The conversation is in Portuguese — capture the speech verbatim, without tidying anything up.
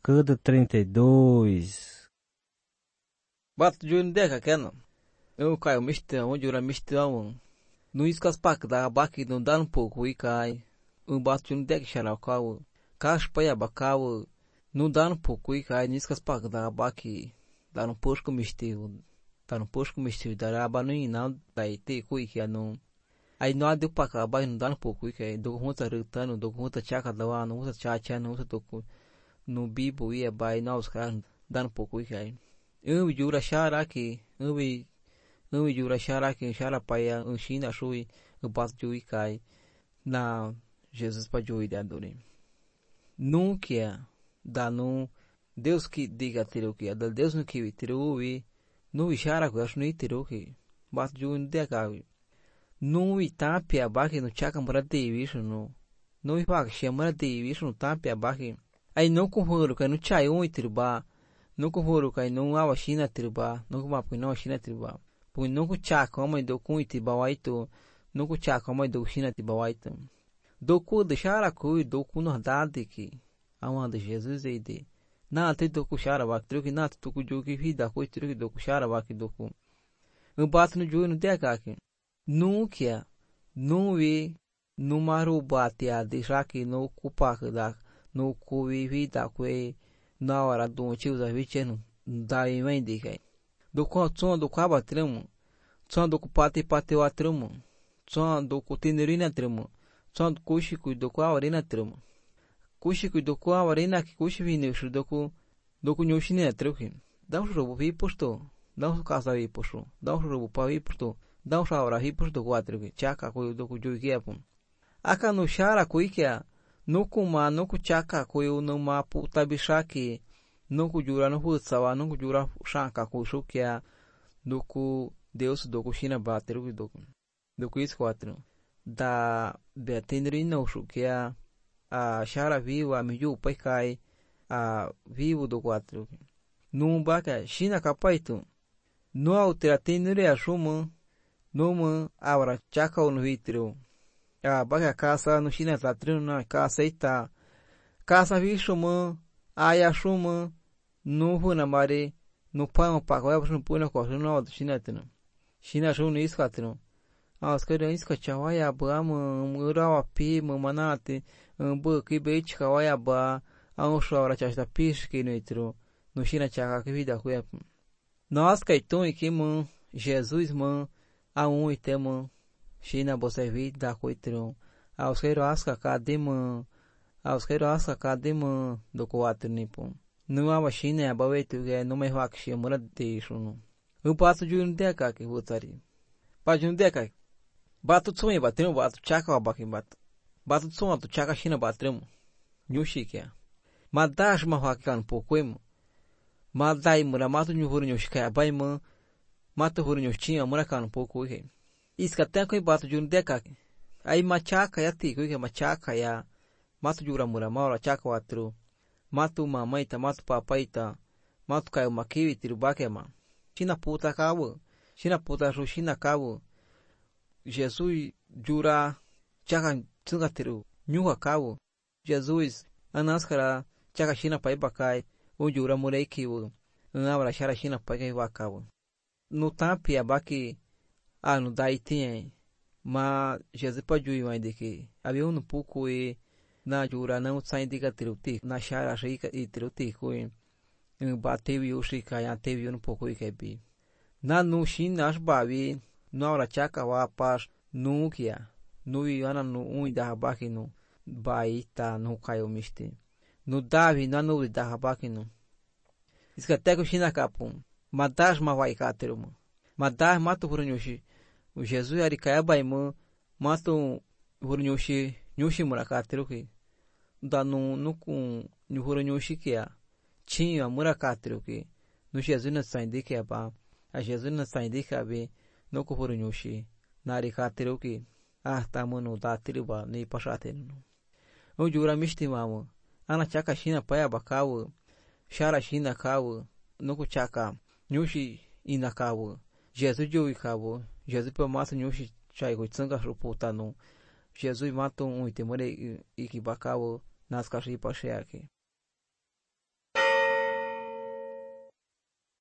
Cada trinta e dois. Bato de deka kena. Eu caio mistão, onde ora mistão. No iscas pak da baki não dá um pouco e cai. Um bato de deka xaral cau. Cash paia bacau. Não dá um pouco e cai. Niscas pak da baki. Dá um posco mistério. Dá um posco mistério. Dá a banu não daí te coi que não. Aí não há de pak da baki não dá um pouco e cai. Do conta retano, do conta chaca da wa, não usa chacha, não usa toco. No bibo ia bai não os caras dá um pouco e cai. Eu jura chara aqui, eu eu jura chara aqui, chara paia, um china chui, eu bato de cai na Jesus para joir de adore. Nunca dá não Deus que diga tiro que é Deus no que tiro e no chara que acho nem tiro que bato de um de cai. Não e tapia baki no chaca para de isso no não e baki chama de isso no tapia baki. Aí não conformo que no chai um e tiro ba não conformo que não há China triba, não como porque não há China triba. Porque não com chá como do com iti bawaito, não com chá como do China triba waito. Do cu deixar a cu do cu no dade que a uma de Jesus é de. Na te do cu chara ba tru que na tu cu jo que vida cu tru que do cu chara ba que do cu. Um bato no jo no deka que. Nunca, não vi no maru bate a deixar que no cu pa da no cu vida que na hora do tio da vicheno da imem de que do conto do caba tremo som do pate pate o tremo som do cotinerina tremo som do cuxico do qual arena tremo cuxico do qual arena que cuxi vine do cu do cunhoxine treuque dá um robo vi posto dá um casa vi posto dá um robo pa vi posto dá um hora vi posto quatro que chaca co do cu jo que é pum aka no chara co que é no kuma no kuchaka koyo no mapu tabishaki no kujura no hutsawa no kujura shanka ko shukia no ku Deus do kushina bateru do do ku is quatro da beatenri no shukia a shara viva miyu paikai a vivo do quatro no baka shina kapaitu no altera tenre a shuma no ma awra chaka no vitro a baga casa no China tá trino na casa eita casa vi chuma aya chuma no huna mare no pão pago é no puna coisa no do China trino China chuma isso catino a os caras isso cachawa ba mura pi manate um bu que beit kawaia ba a um chora chasta pis que no itro no China chaca que vida com nós caetão e que man Jesus man a um e temo China você vi da coitro aos queiro asca cadema aos queiro asca cadema do quatro nipo não há China a bawetu que não me vai que mora de isso não eu passo de um deca que vou tari para de um deca bato sonho bateu bato chaca baque bato bato sonho tu chaca China bateu nyushi que mas das ma vai can pouco emo mas dai mura mato nyu huru nyu shika bai ma mato huru nyu tinha mura can pouco que isso que até que bato de um deca aí machaca ya ti que machaca ya mato jura mura maura chaca watro mato mamãe ta mato papai ta mato caiu maquiwi tiro baquema china puta cabo china puta ru china cabo Jesus jura chaca tsunga tiro nyuga cabo Jesus anaskara chaca china pai bacai o jura murei que o abra chara china pai que vai cabo no tapia baqui ah, no daí tem, mas Jesus pode ir mais de que havia um pouco e na jura não sai de catrute, na chara rica e trute coi, um bateu e o rica já teve um pouco e que bi. Na no China as bavi, na hora chaca wa pas no que é, no iana no um da rabaki no baita no caiu miste, no Davi na no da rabaki no. Isso que até que o China capum, mas das ma vai catero, mas das mato por nhoshi. O Jesus ari kaya bai mo mato huru nyoshi nyoshi mura katero que da no no com no huru nyoshi que a tinha mura katero que no Jesus na sai de que ba a Jesus na sai de que be no com huru nyoshi na ari katero que ah tá mano da triba nem pasate no o jura misti mamo ana chaka china paia bakawo shara china kawo no com chaka nyoshi ina kawo Jesus jo kawo Jesus para massa nhoje chai go tsanga ruputa no Jesus mata um itemore e que bacau nas caixas para chear aqui